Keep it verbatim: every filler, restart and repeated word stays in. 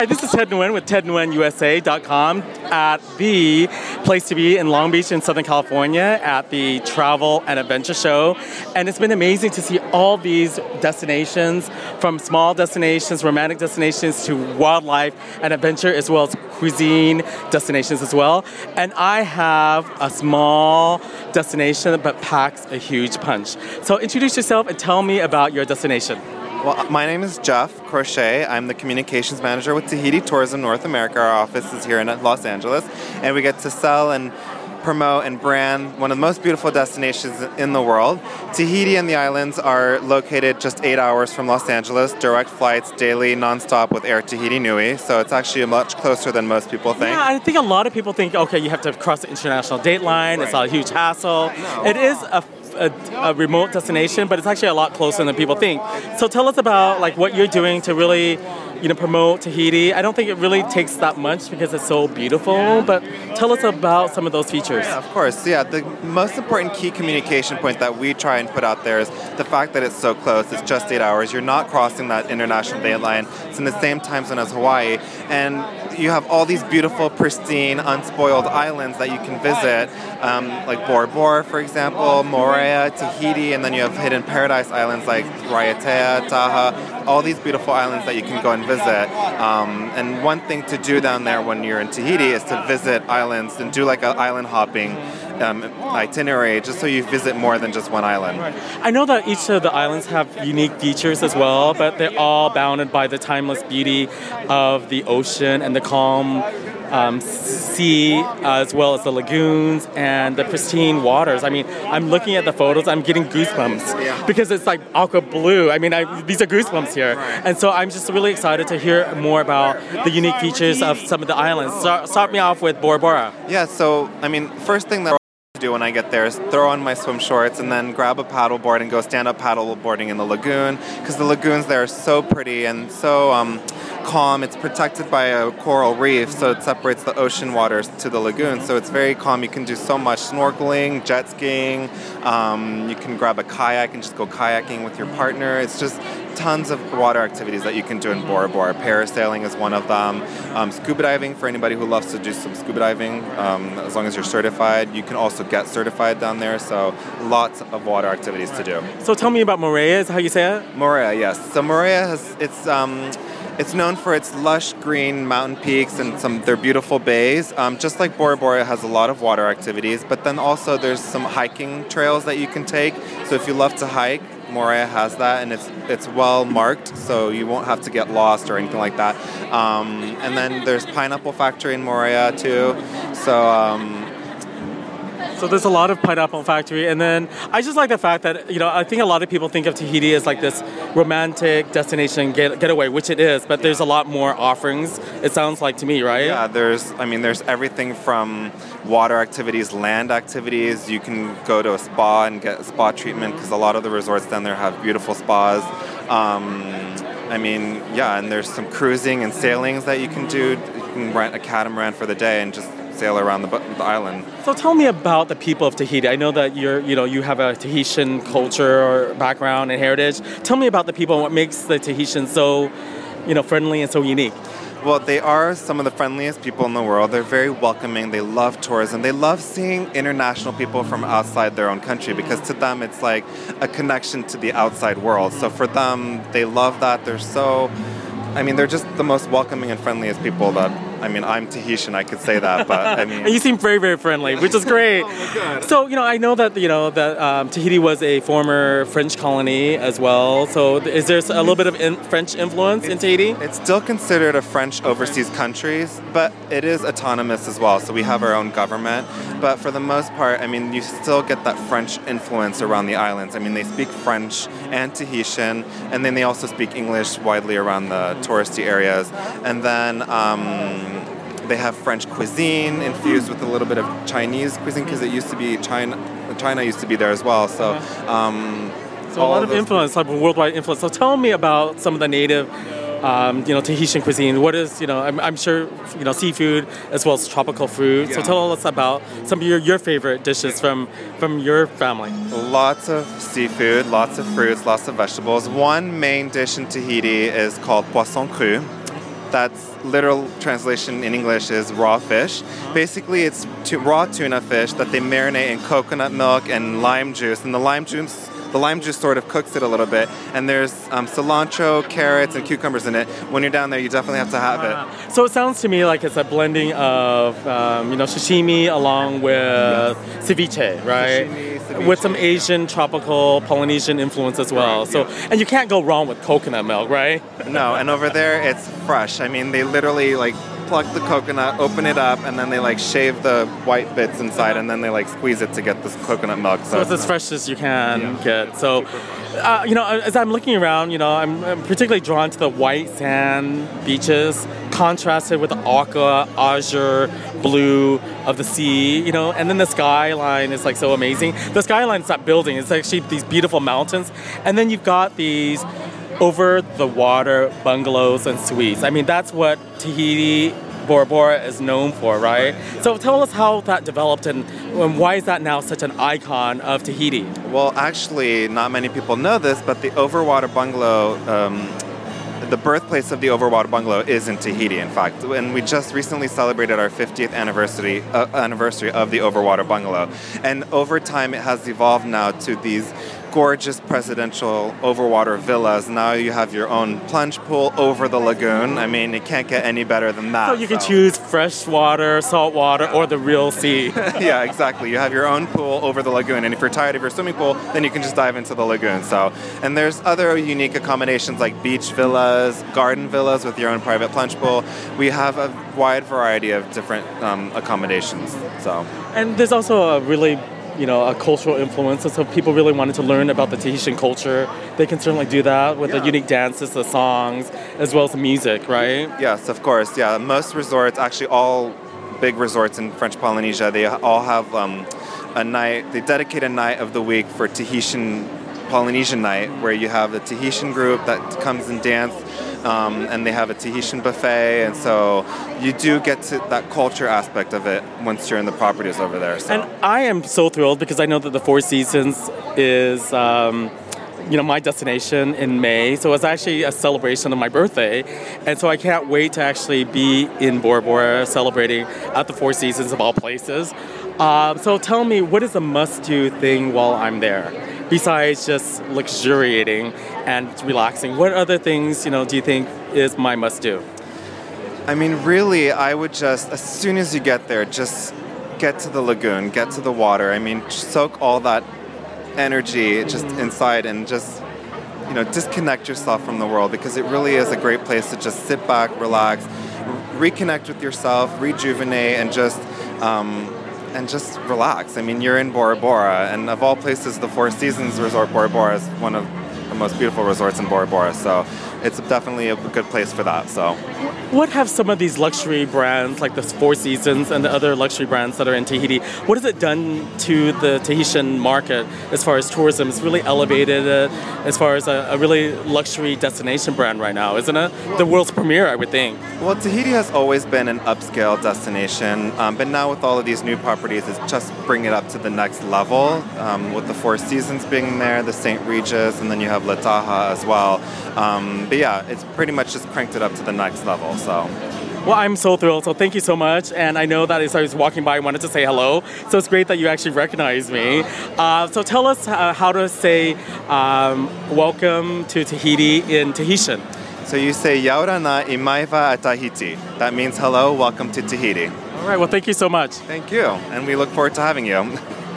Hi, this is Ted Nguyen with ted nguyen u s a dot com at the place to be in Long Beach in Southern California at the Travel and Adventure Show. And it's been amazing to see all these destinations, from small destinations, romantic destinations, to wildlife and adventure, as well as cuisine destinations as well. And I have a small destination but packs a huge punch. So introduce yourself and tell me about your destination. Well, my name is Jeff Crochet. I'm the communications manager with Tahiti Tourism North America. Our office is here in Los Angeles, and we get to sell and promote and brand one of the most beautiful destinations in the world. Tahiti and the islands are located just eight hours from Los Angeles, direct flights daily, nonstop with Air Tahiti Nui, so it's actually much closer than most people think. Yeah, I think a lot of people think, okay, you have to cross the international date line, right. It's a huge hassle. No. It is a A, a remote destination, but it's actually a lot closer than people think. So tell us about like what you're doing to really, you know, promote Tahiti. I don't think it really takes that much because it's so beautiful, but tell us about some of those features. Yeah, of course. Yeah, the most important key communication point that we try and put out there is the fact that it's so close. It's just eight hours. You're not crossing that international date line. It's in the same time zone as Hawaii, and you have all these beautiful, pristine, unspoiled islands that you can visit, um, like Bora Bora, for example, Moorea, Tahiti, and then you have hidden paradise islands like Raiatea, Taha, all these beautiful islands that you can go and visit. Um, and one thing to do down there when you're in Tahiti is to visit islands and do like an island hopping um, itinerary, just so you visit more than just one island. Right. I know that each of the islands have unique features as well, but they're all bounded by the timeless beauty of the ocean and the calm um, sea, uh, as well as the lagoons and the pristine waters. I mean, I'm looking at the photos, I'm getting goosebumps Yeah. because it's like aqua blue. I mean, I, these are goosebumps here. Right. And so I'm just really excited to hear more about the unique features of some of the islands. Start, start me off with Bora Bora. Yeah, so, I mean, first thing that do when I get there is throw on my swim shorts and then grab a paddleboard and go stand up paddleboarding in the lagoon, because the lagoons there are so pretty and so um, calm. It's protected by a coral reef, so it separates the ocean waters to the lagoon, so it's very calm. You can do so much snorkeling, jet skiing, um, you can grab a kayak and just go kayaking with your partner. It's just tons of water activities that you can do in Bora Bora. Parasailing is one of them. Um, scuba diving, for anybody who loves to do some scuba diving, um, as long as you're certified. You can also get certified down there, so lots of water activities to do. So tell me about Moorea, is how you say it? Moorea, yes. So Moorea has, it's um, it's known for its lush green mountain peaks and some their beautiful bays. Um, just like Bora Bora has a lot of water activities, but then also there's some hiking trails that you can take. So if you love to hike, Moorea has that, and it's it's well marked, so you won't have to get lost or anything like that. Um, and then there's Pineapple Factory in Moorea too. So. Um, So there's a lot of pineapple factory, and then I just like the fact that, you know, I think a lot of people think of Tahiti as like this romantic destination get, getaway, which it is, but there's a lot more offerings, it sounds like to me, right? Yeah, there's, I mean, there's everything from water activities, land activities. You can go to a spa and get a spa treatment, because a lot of the resorts down there have beautiful spas. Um, I mean, yeah, and there's some cruising and sailings that you can do. You can rent a catamaran for the day and just sail around the, the island. So tell me about the people of Tahiti. I know that you're, you know, you have a Tahitian culture or background and heritage. Tell me about the people and what makes the Tahitians so, you know, friendly and so unique. Well, they are some of the friendliest people in the world. They're very welcoming. They love tourism. They love seeing international people from outside their own country, because to them it's like a connection to the outside world. So for them, they love that. They're so, I mean, they're just the most welcoming and friendliest people that, I mean, I'm Tahitian, I could say that, but I mean... And you seem very, very friendly, which is great. Oh, good. So, you know, I know that, you know, that um, Tahiti was a former French colony as well. So is there a little bit of in French influence in Tahiti? It's still considered a French overseas country, but it is autonomous as well. So we have our own government. But for the most part, I mean, you still get that French influence around the islands. I mean, they speak French and Tahitian, and then they also speak English widely around the touristy areas. And then... Um, They have French cuisine infused with a little bit of Chinese cuisine, because it used to be China. China used to be there as well. So, um, so a lot of influence, like worldwide influence. So tell me about some of the native, um, you know, Tahitian cuisine. What is, you know, I'm, I'm sure, you know, seafood as well as tropical fruit. Yeah. So tell us about some of your, your favorite dishes from from your family. Lots of seafood, lots of fruits, lots of vegetables. One main dish in Tahiti is called poisson cru. That's literal translation in English is raw fish. Basically, it's tu- raw tuna fish that they marinate in coconut milk and lime juice, and the lime juice the lime juice sort of cooks it a little bit. And there's um, cilantro, carrots, and cucumbers in it. When you're down there, you definitely have to have it. So it sounds to me like it's a blending of um, you know sashimi along with yes. ceviche, right? Sashimi, ceviche, with some Asian, tropical, Polynesian influence as well. Right, so yeah. and you can't go wrong with coconut milk, right? No, and over there it's fresh. I mean, they literally like pluck the coconut, open it up, and then they like shave the white bits inside, and then they like squeeze it to get this coconut milk. So, so it's as fresh as you can yeah. get. So, uh, you know, as I'm looking around, you know, I'm, I'm particularly drawn to the white sand beaches, contrasted with the aqua, azure, blue of the sea, you know, and then the skyline is like so amazing. The skyline's not building; it's actually these beautiful mountains, and then you've got these over-the-water bungalows and suites. I mean, that's what Tahiti, Bora Bora is known for, right? So tell us how that developed and, and why is that now such an icon of Tahiti? Well, actually, not many people know this, but the overwater bungalow, um, the birthplace of the overwater bungalow is in Tahiti, in fact. And we just recently celebrated our fiftieth anniversary uh, anniversary of the overwater bungalow. And over time, it has evolved now to these gorgeous presidential overwater villas. Now you have your own plunge pool over the lagoon. I mean, it can't get any better than that. So you can so. choose fresh water, salt water, or the real sea. Yeah, exactly. You have your own pool over the lagoon, and if you're tired of your swimming pool, then you can just dive into the lagoon. So, and there's other unique accommodations like beach villas, garden villas with your own private plunge pool. We have a wide variety of different um, accommodations. So, and there's also a really you know, a cultural influence. And so people really wanted to learn about the Tahitian culture. They can certainly do that with yeah. the unique dances, the songs, as well as the music, right? Yes, of course. Yeah, most resorts, actually all big resorts in French Polynesia, they all have um, a night, they dedicate a night of the week for Tahitian Polynesian night, where you have the Tahitian group that comes and dance, um, and they have a Tahitian buffet, and so you do get to that culture aspect of it once you're in the properties over there. So. And I am so thrilled because I know that the Four Seasons is, um, you know, my destination in May, so it's actually a celebration of my birthday, and so I can't wait to actually be in Bora Bora celebrating at the Four Seasons of all places. Uh, so tell me, what is a must-do thing while I'm there? Besides just luxuriating and relaxing, what other things, you know, do you think is my must-do? I mean, really, I would just, as soon as you get there, just get to the lagoon, get to the water. I mean, soak all that energy just inside and just, you know, disconnect yourself from the world, because it really is a great place to just sit back, relax, reconnect with yourself, rejuvenate, and just... Um, and just relax. I mean, you're in Bora Bora, and of all places, the Four Seasons Resort Bora Bora is one of the most beautiful resorts in Bora Bora, so it's definitely a good place for that. So, what have some of these luxury brands like the Four Seasons and the other luxury brands that are in Tahiti, what has it done to the Tahitian market as far as tourism? It's really elevated it as far as a, a really luxury destination brand right now, isn't it? The world's premiere, I would think. Well, Tahiti has always been an upscale destination, um, but now with all of these new properties, it's just bring it up to the next level, um, with the Four Seasons being there, the Saint Regis, and then you have Lataha as well. Um, but yeah, it's pretty much just cranked it up to the next level, so. Well, I'm so thrilled, so thank you so much. And I know that as I was walking by, I wanted to say hello, so it's great that you actually recognize me. Uh, so tell us uh, how to say um, welcome to Tahiti in Tahitian. So you say, Yaurana imaiva a Tahiti. That means hello, welcome to Tahiti. All right, well, thank you so much. Thank you, and we look forward to having you.